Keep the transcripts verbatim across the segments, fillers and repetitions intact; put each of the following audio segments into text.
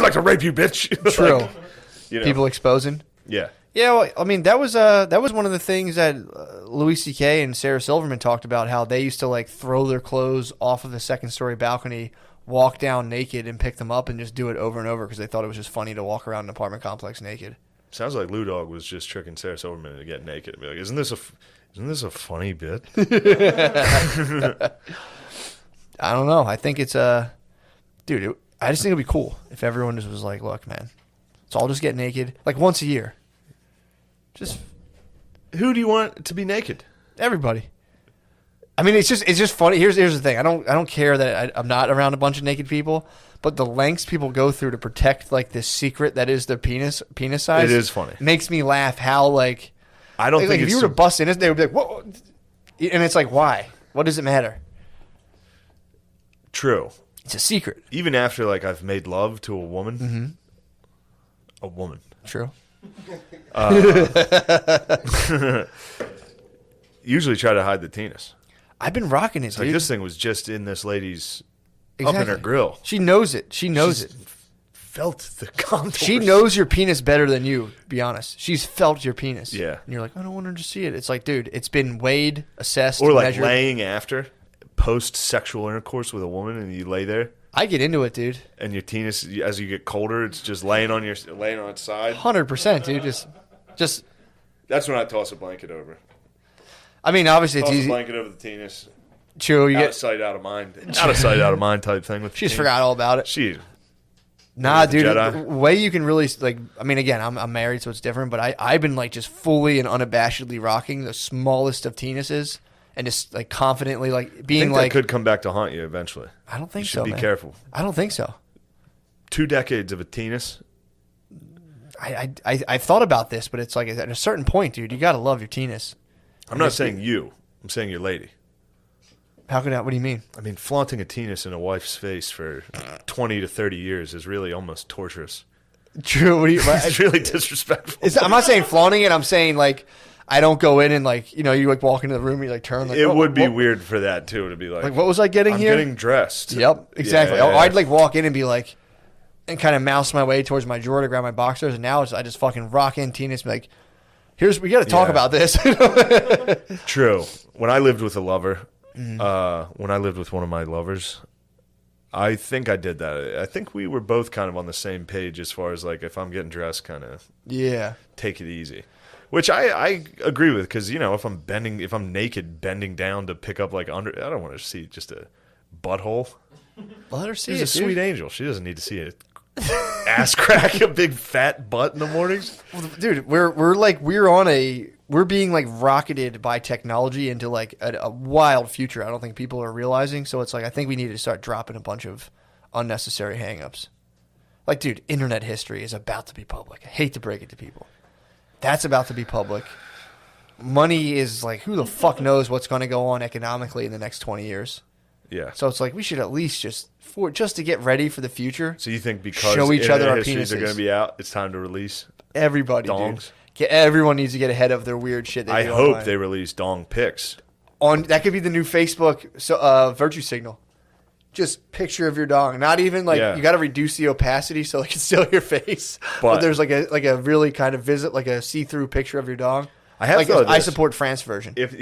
like to rape you, bitch. True. Like, you know. People exposing. Yeah. Yeah, well, I mean that was uh that was one of the things that uh, Louis C K and Sarah Silverman talked about, how they used to like throw their clothes off of the second story balcony, walk down naked, and pick them up and just do it over and over because they thought it was just funny to walk around an apartment complex naked. Sounds like Lou Dog was just tricking Sarah Silverman to get naked and be like, "Isn't this a isn't this a funny bit?" I don't know. I think it's a uh, dude. It, I just think it'd be cool if everyone just was like, "Look, man, let's all just get naked like once a year." Just who do you want to be naked? Everybody. I mean, it's just it's just funny. Here's here's the thing. I don't I don't care that I, I'm not around a bunch of naked people, but the lengths people go through to protect like this secret that is their penis penis size. It is funny. Makes me laugh. How like I don't like, think like if it's you were to bust in it, they would be like, "What?" And it's like, why? What does it matter? True. It's a secret. Even after like I've made love to a woman, mm-hmm. a woman. True. Uh, usually try to hide the penis. I've been rocking it, it's dude. like this thing was just in this lady's exactly. up in her grill. She knows it. She knows She's it. Felt the contours. She knows your penis better than you, to be honest. She's felt your penis. Yeah. And you're like, I don't want her to see it. It's like, dude, it's been weighed, assessed, or like measured. laying after post sexual intercourse with a woman, and you lay there. I get into it, dude. And your penis, as you get colder, it's just laying on your laying on its side. Hundred percent, dude. Just, just. That's when I toss a blanket over. I mean, obviously, toss it's easy. a blanket over the penis. True, you out get of sight, out of mind. Out of sight, out of mind type thing. With she just forgot all about it. She. Nah, dude. Jedi. The way you can really like. I mean, again, I'm I'm married, so it's different. But I I've been like just fully and unabashedly rocking the smallest of penises. And just like confidently, like being I think like, that could come back to haunt you eventually. I don't think you should so. Be man. careful. I don't think so. Two decades of a penis. I I I've thought about this, but it's like at a certain point, dude, you gotta love your penis. I'm not saying you. I'm saying your lady. How could that? What do you mean? I mean, flaunting a penis in a wife's face for twenty to thirty years is really almost torturous. True. What do you? It's really disrespectful. It's, I'm not saying flaunting it. I'm saying like. I don't go in and like you know you like walk into the room and you like turn like it oh, would be what, weird for that too to be like like what was I getting I'm here? Getting dressed. Yep, exactly. Yeah, oh, yeah. I'd like walk in and be like, and kind of mouse my way towards my drawer to grab my boxers, and now it's, I just fucking rock in Tina's and be like, here's we got to talk Yeah. about this. True. When I lived with a lover, Mm-hmm. uh, when I lived with one of my lovers, I think I did that. I think we were both kind of on the same page as far as like if I'm getting dressed, kind of yeah, take it easy. Which I, I agree with because, you know, if I'm bending, if I'm naked bending down to pick up like under, I don't want to see just a butthole. let her see She's it, a sweet dude. angel. She doesn't need to see it. Ass crack a big fat butt in the mornings. Well, dude, we're we're like we're on a we're being like rocketed by technology into like a, a wild future. I don't think people are realizing. So it's like I think we need to start dropping a bunch of unnecessary hangups. Like, dude, internet history is about to be public. I hate to break it to people. That's about to be public. Money is like, who the fuck knows what's going to go on economically in the next twenty years. Yeah. So it's like we should at least just for just to get ready for the future. So you think because show each other our histories penises are going to be out, it's time to release everybody, dongs? dude. Get, everyone needs to get ahead of their weird shit. They I do hope online. they release dong pics. On that could be the new Facebook so, uh, virtue signal. Just picture of your dong. Not even like Yeah. you got to reduce the opacity so it can still your face. But, But- there's like a like a really kind of visit like a see through picture of your dong. I have like thought I this. support France version. If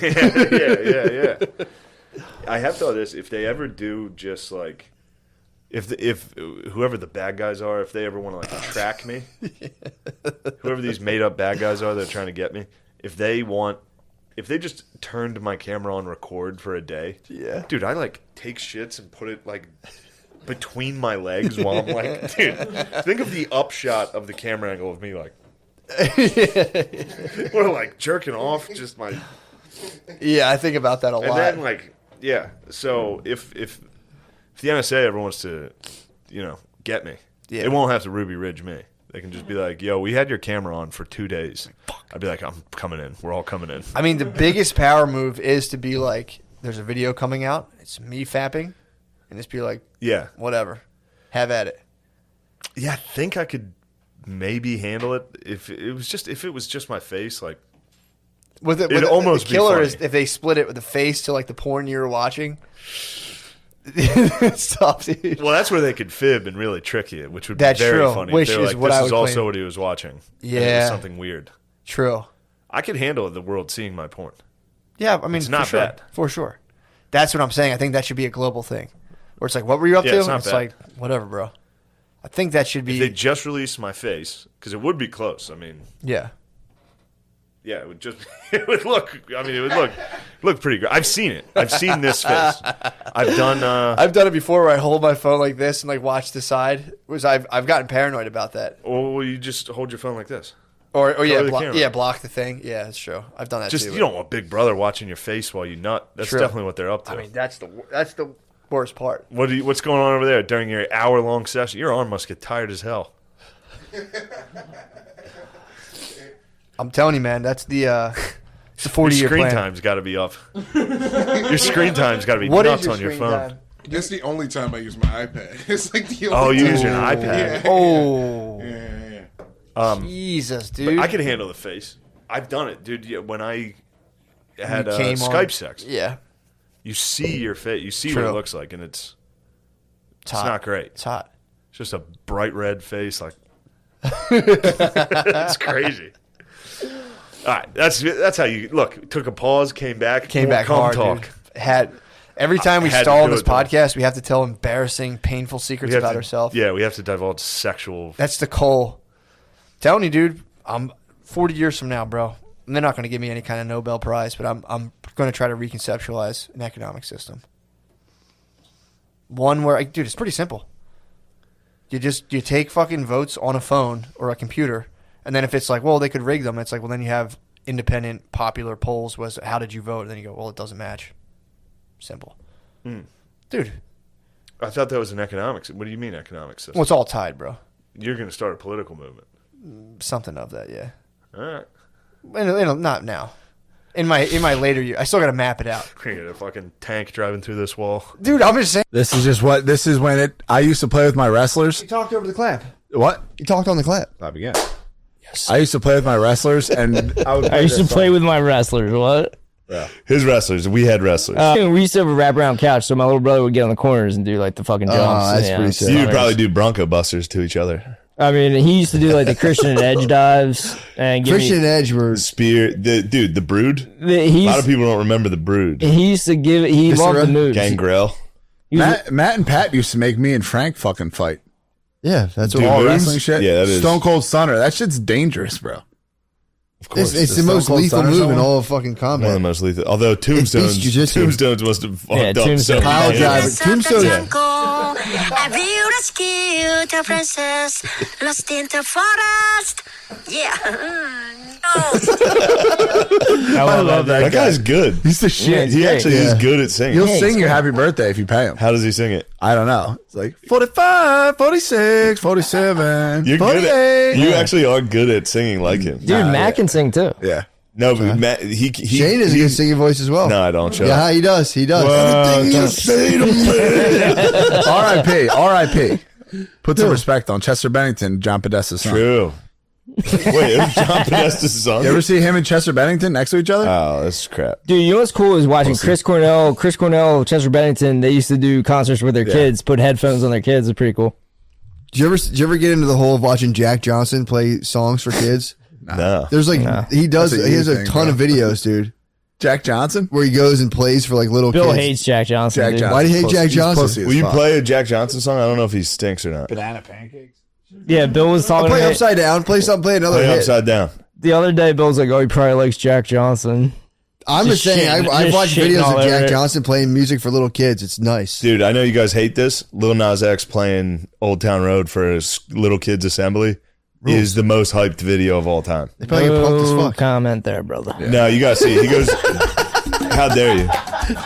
yeah, yeah, yeah. I have thought this. If they ever do, just like if the, if whoever the bad guys are, if they ever want to like track me, whoever these made up bad guys are that are trying to get me, if they want, if they just turned my camera on record for a day, Yeah. dude, I like take shits and put it like between my legs while I'm like, dude, think of the upshot of the camera angle of me like. Or like jerking off, just my. Yeah, I think about that a And lot. then like, yeah. So if if if the N S A ever wants to, you know, get me, Yeah. they won't have to Ruby Ridge me. They can just be like, "Yo, we had your camera on for two days." I'd be like, "I'm coming in. We're all coming in." I mean, the biggest power move is to be like, there's a video coming out. It's me fapping, and just be like, Yeah, whatever, have at it. yeah. I think I could maybe handle it if it was just if it was just my face. Like, With it, It'd with almost the be killer funny. is if they split it with the face to like the porn you were watching. It's tough, dude. Well, that's where they could fib and really trick you, which would That's be very true, funny. which They were is like, what this I is would also claim. what he was watching. and it was Yeah. something weird. True. I could handle the world seeing my porn. Yeah, I mean, It's for not sure. bad. For sure. That's what I'm saying. I think that should be a global thing. Where it's like, what were you up Yeah, to? it's not it's bad. like, whatever, bro. I think that should If they be. just released my face, because it would be close. I mean, Yeah. yeah, it would just it would look. I mean, it would look look pretty good. I've seen it. I've seen this face. I've done. Uh, I've done it before where I hold my phone like this and like watch the side. Was I've I've gotten paranoid about that. or you just hold your phone like this. Or, or yeah, Cover the blo- camera. yeah, block the thing. Yeah, that's true. I've done that Just too. you don't want Big Brother watching your face while you nut. That's True. definitely what they're up to. I mean, that's the that's the worst part. what do you, what's going on over there during your hour long session? Your arm must get tired as hell. I'm telling you, man, that's the uh, it's the forty Your year screen plan. time's got to be up. Your screen time's got to be What nuts is your on your screen phone. time? That's the only time I use my iPad. It's like the only Oh, you time. use your iPad. Yeah. Oh, Yeah, yeah, yeah. Um, Jesus, dude! I can handle the face. I've done it, dude. Yeah, when I had You uh, came on- Skype sex, Yeah, you see your face. You see what True. it looks like, and it's it's, it's hot. not great. It's hot. It's just a bright red face, like it's crazy. All right, that's that's how you look. Took a pause, came back, Came more back cum hard, talk. dude. Had every time we had to stall on do this it, though. podcast, we have to tell embarrassing, painful We secrets have about to- ourselves. Yeah, we have to divulge sexual. That's the Cole. Telling you, dude, I'm forty years from now, bro. And they're not going to give me any kind of Nobel Prize, but I'm I'm going to try to reconceptualize an economic system. One where, dude, it's pretty simple. You just you take fucking votes on a phone or a computer, and then if it's like, well, they could rig them, it's like, well, then you have independent, popular polls. Was how did you vote? And then you go, well, it doesn't match. Simple, Mm. dude. I thought that was an economics. What do you mean economic system? Well, it's all tied, bro. You're going to start a political movement. Something of that, yeah. All right. In, in, not now. In my in my later year, I still got to map it out, We're gonna get a fucking tank driving through this wall. dude. I'm just saying. This is just what this is when it. I used to play with my wrestlers. You talked over the clap. What? You talked on the clap. Bob again. I used to play with my wrestlers, and I would. I used to play with my wrestlers. What? His wrestlers. We had wrestlers. Uh, we used to have a wraparound couch, so my little brother would get on the corners and do like the fucking jumps. that's yeah, pretty it's sick. hilarious. You would probably do Bronco Busters to each other. I mean, he used to do like the Christian and Edge dives and give Christian me. Edge were Spear, the dude, the Brood. The, A he lot of used, people don't remember the Brood. he used to give. He loved the moves. Gangrel. He was- Matt, Matt and Pat used to make me and Frank fucking fight. Yeah, that's All what wrestling shit. Yeah, that is. Stone Cold Stunner. That shit's dangerous, bro. Of course, It's, it's The the Stone most Cold lethal Stunner move in someone? all of fucking one of the combat. most lethal. Although Tombstones, jiu-jitsu. Tombstones must have fucked Yeah, up. Tombstone. so Pile bad. driver. Tombstone. I view the skill to princess lost in the forest. Yeah. I love that. That guy's good. He's the shit. He great. actually Yeah. is good at singing. He'll sing you happy birthday if you pay him. How does he sing it? I don't know. It's like forty-five, forty-six, forty-seven, You're good forty-eight. at. You actually are good at singing like him. Dude, Nah, Matt yeah. can sing too. Yeah. No, but Matt, he, he Shane has a he, good singing voice as well. No, I don't. Shut Yeah, up. he does. He does. Everything you say to me. R I P. R I P. Put some respect on Chester Bennington, John Podesta's son. True. Wait, it was John Podesta's song. You ever see him and Chester Bennington next to each other? Oh, that's crap. Dude, you know what's cool is watching Chris Cornell, Chris Cornell, Chester Bennington. They used to do concerts with their Yeah. kids, put headphones on their kids. It's pretty cool. Did you ever did you ever get into the whole of watching Jack Johnson play songs for kids? No. There's like he does That's a he has you a thing, ton bro. of videos, dude, Jack Johnson? where he goes and plays for like little Bill kids. hates Jack Johnson. Jack dude. Johnson. Why do you hate Pussy- Jack he's Johnson? pussy as Will you fuck. play a Jack Johnson song? I don't know if he stinks or not. Banana pancakes? Yeah, Bill was I'll talking play to me upside down. Play something. Play another Play hit. upside down. the other day. Bill's like, "Oh, he probably likes Jack Johnson." I'm just, Just saying. shitting- I, I've just watched shitting videos all of Jack over it. Johnson playing music for little kids. It's nice. Dude, I know you guys hate this. Lil Nas X playing Old Town Road for his little kids assembly is the most hyped video of all time. They probably get pumped as No fuck. comment there, brother. No, you gotta see it. He goes, how dare you?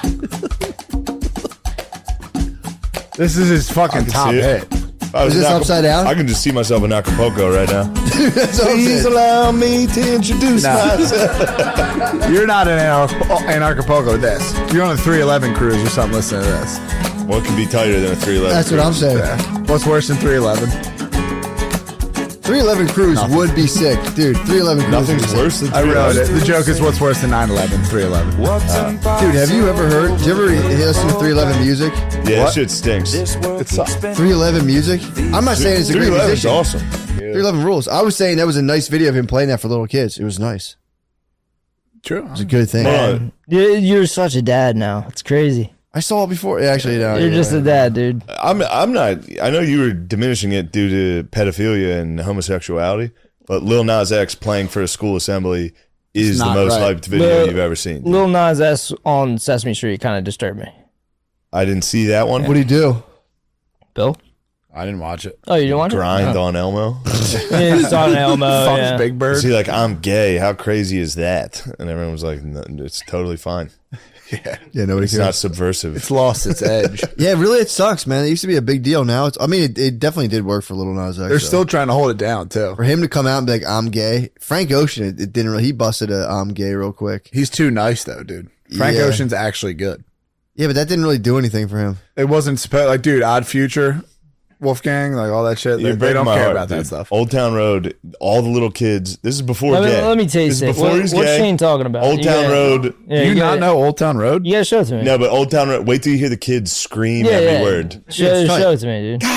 This is his fucking can top see it. hit. I was Is this in Acap- upside down? I can just see myself in Acapulco right now. That's what I'm Please saying. allow me to introduce No. myself. You're not in Anar- Anarchapulco with this. You're on a three eleven cruise or something listening to this. What can be tighter than a three eleven? That's what I'm saying. Yeah. What's worse than three eleven? three eleven Cruise would be sick, dude. three eleven Cruise. Nothing's would be worse than I three wrote eleven. it. The joke is what's worse than nine eleven? three eleven. sick. Dude, have you ever heard? Did you ever listen to three eleven music? Yeah, that shit stinks. three eleven music? I'm not saying it's a three great eleven's musician. awesome. three eleven rules. I was saying that was a nice video of him playing that for little kids. It was nice. True. It was a good thing. Man. You- You're such a dad now. It's crazy. I saw it before. Actually, no. You're yeah. just a dad, dude. I'm I'm not. I know you were diminishing it due to pedophilia and homosexuality, but Lil Nas X playing for a school assembly is It's the not most right. hyped video Lil- you've ever seen. Lil Nas X on Sesame Street kind of disturbed me. I didn't see that one. What do you do? Bill? I didn't watch it. Oh, you didn't want Grind it? on Elmo. It's on Elmo. Fucks yeah. Big Bird. Is he like, I'm gay? How crazy is that? And everyone was like, no, it's totally fine. Yeah, nobody It's cares. not subversive. It's lost its edge. Yeah, really, it sucks, man. It used to be a big deal. Now it's. I mean, it, it definitely did work for Lil Nas X. They're though. still trying to hold it down too. For him to come out and be like, "I'm gay." Frank Ocean, it, it didn't really. He busted a "I'm gay" real quick. He's too nice though, dude. Frank Yeah. Ocean's actually good. Yeah, but that didn't really do anything for him. It wasn't supposed like, dude, Odd Future, Wolfgang, like all that shit. They, You're they breaking don't my care heart, about that dude. stuff. Old Town Road, all the little kids. This is before Let me, gay. let me tell you This is something. before What, he's what's gay. Shane talking about? Old You Town gotta- Road. Yeah, Do you gotta- not know Old Town Road? You gotta show it to me. No, but Old Town Road. Wait till you hear the kids scream yeah, every yeah. word. Show, it's tight. show it to me, dude.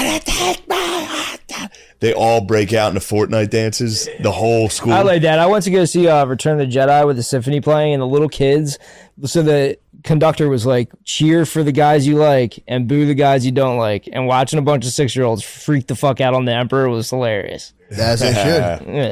They all break out into Fortnite dances. The whole school. I like that. I went to go see uh, Return of the Jedi with the symphony playing and the little kids. So the conductor was like, cheer for the guys you like and boo the guys you don't like. And watching a bunch of six-year-olds freak the fuck out on the Emperor was hilarious. As they should. Yeah.